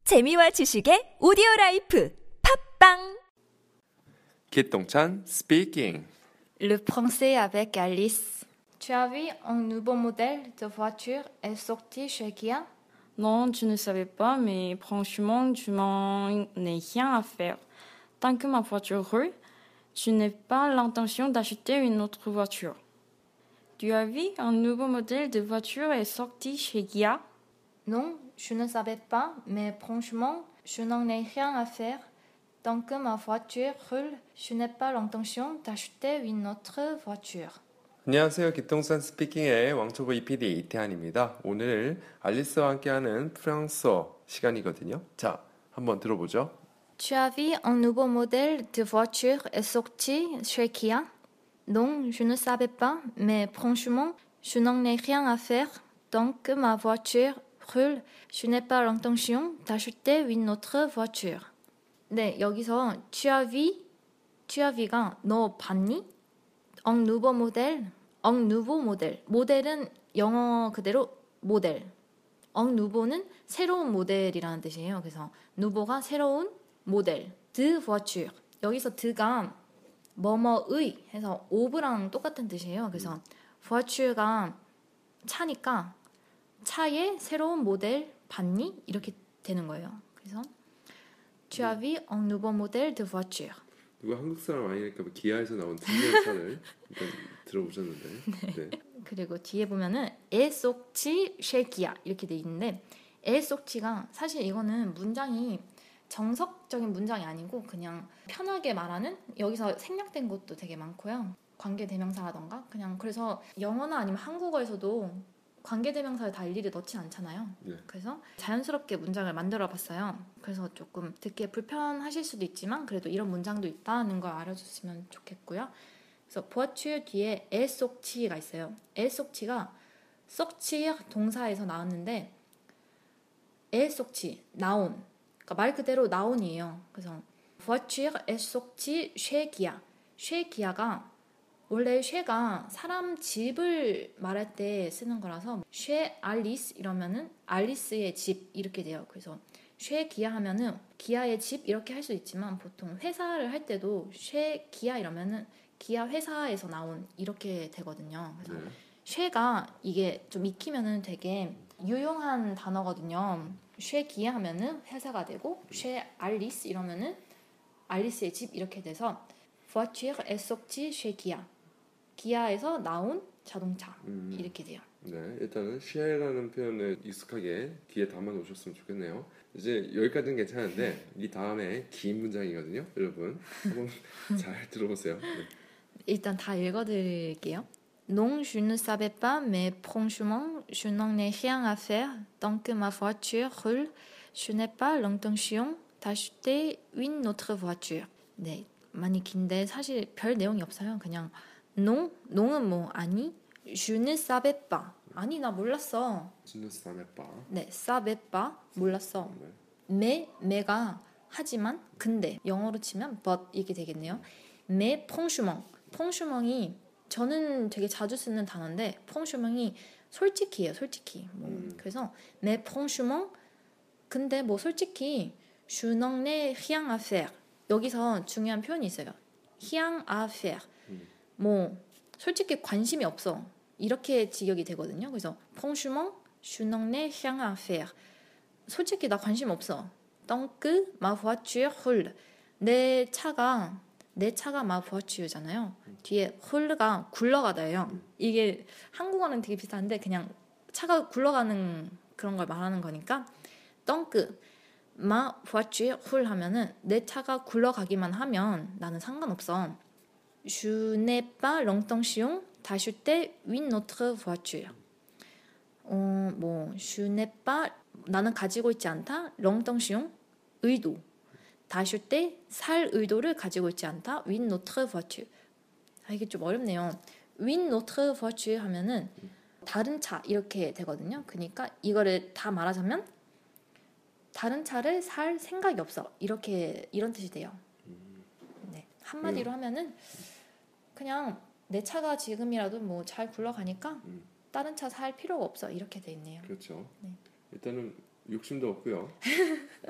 재미와 지식의 오디오라이프 팝빵 기똥찬 speaking. Le français avec Alice. Tu as vu un nouveau modèle de voiture est sorti chez Kia? Non, tu ne savais pas, mais franchement, tu n'en as rien à faire. Tant que ma voiture roule, je n'ai pas l'intention d'acheter une autre voiture. Tu as vu un nouveau modèle de voiture est sorti chez Kia? Non, je ne savais pas, mais franchement, je n'en ai rien à faire. Tant que ma voiture roule, je n'ai pas l'intention d'acheter une autre voiture. 안녕하세요. 기똥찬 스피킹의 왕초보 EPD 이태한입니다. 오늘 알리스와 함께하는 프랑스어 시간이거든요. 자, 한번 들어보죠. Tu as vu un nouveau modèle de voiture est sorti chez Kia? Non, je ne savais pas, mais franchement, je n'en ai rien à faire. Tant que ma voiture roule, je n'ai pas l'intention d'acheter une autre voiture. 네, 여기서 tu as vu가 너 봤니? Un nouveau modèle, un nouveau modèle. 모델은 영어 그대로 모델. Un nouveau는 새로운 모델이라는 뜻이에요. 그래서 nouveau가 새로운 모델. de voiture. 여기서 de가 뭐뭐의 해서 of랑 똑같은 뜻이에요. 그래서 voiture가 차니까 차의 새로운 모델 봤니? 이렇게 되는 거예요. 그래서 Tu as vu un nouveau modèle de voiture. 누가 한국 사람 아니니까 기아에서 나온 특이한 차를 일단 들어보셨는데. 네. 그리고 뒤에 보면은 est sorti chez Kia 이렇게 돼 있는데 est sorti가 사실 이거는 문장이 정석적인 문장이 아니고 그냥 편하게 말하는 여기서 생략된 것도 되게 많고요. 관계대명사라던가 그냥 그래서 영어나 아니면 한국어에서도 관계대명사를 다 일일이 넣지 않잖아요. 네. 그래서 자연스럽게 문장을 만들어 봤어요. 그래서 조금 듣기에 불편하실 수도 있지만 그래도 이런 문장도 있다는 걸 알아주시면 좋겠고요. 그래서 voiture 뒤에 est sorti가 있어요. est sorti가 sortir 동사에서 나왔는데 est sorti, 나온. 그러니까 말 그대로 나온이에요. 그래서 voiture est sortie chez Kia. chez Kia가 원래 쉐가 사람 집을 말할 때 쓰는 거라서 쉐 알리스 이러면은 알리스의 집 이렇게 돼요. 그래서 쉐 기아 하면은 기아의 집 이렇게 할 수 있지만 보통 회사를 할 때도 쉐 기아 이러면은 기아 회사에서 나온 이렇게 되거든요. 그래서 쉐가 이게 좀 익히면은 되게 유용한 단어거든요. 쉐 기아 하면은 회사가 되고 쉐 알리스 이러면은 알리스의 집 이렇게 돼서 voiture est sortie chez Kia. 기아에서 나온 자동차 이렇게 돼요. 네, 일단은 share라는 표현을 익숙하게 귀에 담아 놓으셨으면 좋겠네요. 이제 여기까지는 괜찮은데 이 다음에 긴 문장이거든요. 여러분 한번 잘 들어보세요. 네. 일단 다 읽어드릴게요. Non, je ne savais pas, mais franchement, je n'en ai rien à faire. Tant que ma voiture roule, je n'ai pas l'intention d'acheter une autre voiture. 네, 많이 긴데 사실 별 내용이 없어요. 그냥 non, non은 뭐 아니, je ne savais pas. 아니 나 몰랐어. Je ne savais pas. 네, savais pas 몰랐어. 네. mais,가 하지만 근데 영어로 치면 but 이게 되겠네요. mais franchement,이 저는 되게 자주 쓰는 단어인데 franchment이 솔직히예요. 솔직히. 그래서 mais franchement 근데 뭐 솔직히 je n'en ai rien à faire. 여기서 중요한 표현이 있어요. rien à faire. 뭐 솔직히 관심이 없어 이렇게 직역이 되거든요. 그래서 franchement, je n'en ai rien à faire. 솔직히 나 관심 없어. Tant que ma voiture roule. 내 차가 ma voiture잖아요. 뒤에 roule가 굴러가다예요. 이게 한국어는 되게 비슷한데 그냥 차가 굴러가는 그런 걸 말하는 거니까 tant que ma voiture roule 하면은 내 차가 굴러가기만 하면 나는 상관없어. Je n'ai pas l'intention d'acheter une autre voiture. je n'ai pas 나는 가지고 있지 않다. l'intention 의도. d'acheter 살 의도를 가지고 있지 않다. une autre voiture. 이게 좀 어렵네요. une autre voiture 하면은 다른 차 이렇게 되거든요. 그러니까 이거를 다 말하자면 다른 차를 살 생각이 없어. 이런 뜻이 돼요. 네, 한마디로 하면은 그냥 내 차가 지금이라도 뭐 잘 굴러가니까 다른 차 살 필요가 없어 이렇게 돼 있네요. 그렇죠. 네. 일단은 욕심도 없고요.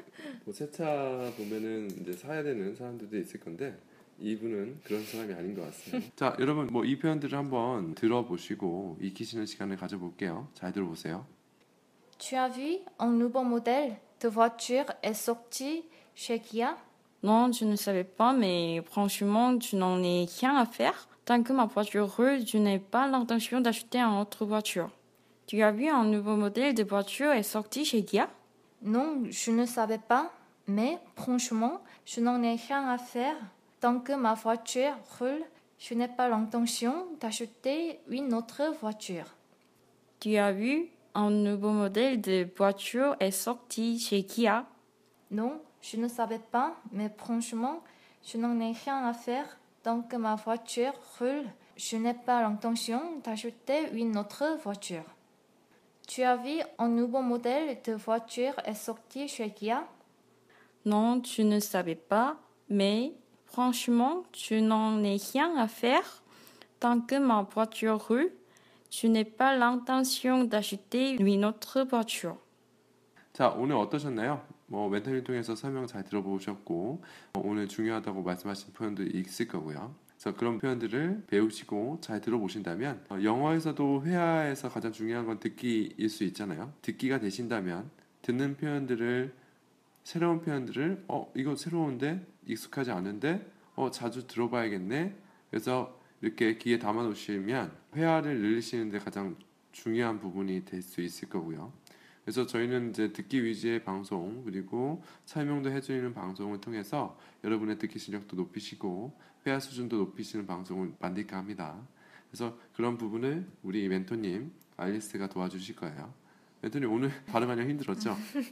뭐 새 차 보면은 이제 사야 되는 사람들도 있을 건데 이분은 그런 사람이 아닌 것 같습니다. 자, 여러분 뭐 이 표현들을 한번 들어보시고 익히시는 시간을 가져볼게요. 잘 들어보세요. Tu as vu un nouveau modèle de voiture est sorti chez Kia? Non, je ne savais pas, mais franchement, tu n'en es rien à faire. Tant que ma voiture roule, je n'ai pas l'intention d'acheter une autre voiture. Tu as vu un nouveau modèle de voiture est sorti chez Kia? Non, je ne savais pas, mais franchement, je n'en ai rien à faire. Tant que ma voiture roule, je n'ai pas l'intention d'acheter une autre voiture. Tu as vu un nouveau modèle de voiture est sorti chez Kia? Non, je ne savais pas, mais franchement, je n'en ai rien à faire. Tant que ma voiture roule, je n'ai pas l'intention d'acheter une autre voiture. Tu as vu un nouveau modèle de voiture est sorti chez Kia? Non, tu ne savais pas, mais franchement, tu n'en es rien à faire. Tant que ma voiture roule, je n'ai pas l'intention d'acheter une autre voiture. 자, 오늘 어떠셨나요? 뭐 멘토링 통해서 설명 잘 들어보셨고 오늘 중요하다고 말씀하신 표현도 있을 거고요. 그래서 그런 표현들을 배우시고 잘 들어보신다면 영어에서도 회화에서 가장 중요한 건 듣기일 수 있잖아요. 듣기가 되신다면 듣는 표현들을 새로운 표현들을 이거 새로운데 익숙하지 않은데 자주 들어봐야겠네. 그래서 이렇게 귀에 담아 놓으시면 회화를 늘리시는 데 가장 중요한 부분이 될 수 있을 거고요. 그래서 저희는 이제 듣기 위주의 방송 그리고 설명도 해주는 방송을 통해서 여러분의 듣기 실력도 높이시고 회화 수준도 높이시는 방송을 만들까 합니다. 그래서 그런 부분을 우리 멘토님 알리스가 도와주실 거예요. 멘토님 오늘 발음하느라 힘들었죠?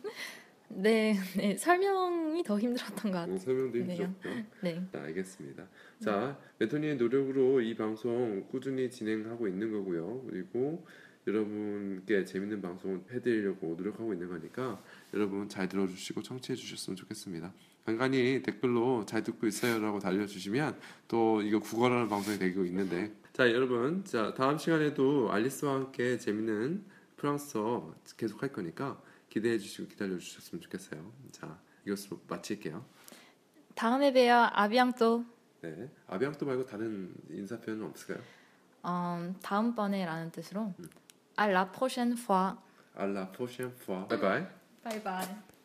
네, 설명이 더 힘들었던 것 같아요. 설명도 힘들었고요. 네. 자, 알겠습니다. 자, 멘토님의 노력으로 이 방송 꾸준히 진행하고 있는 거고요. 그리고 여러분께 재밌는 방송을 해드리려고 노력하고 있는 거니까 여러분 잘 들어주시고 청취해 주셨으면 좋겠습니다. 간간히 댓글로 잘 듣고 있어요라고 달려주시면 또 이거 국어라는 방송이 되고 있는데 자 여러분 자 다음 시간에도 알리스와 함께 재밌는 프랑스어 계속 할 거니까 기대해 주시고 기다려 주셨으면 좋겠어요. 자 이것으로 마칠게요. 다음에 봬요. 아비앙또. 네, 아비앙또 말고 다른 인사 표현은 없을까요? 다음번에라는 뜻으로 à la prochaine fois. À la prochaine fois. Bye bye. Bye bye.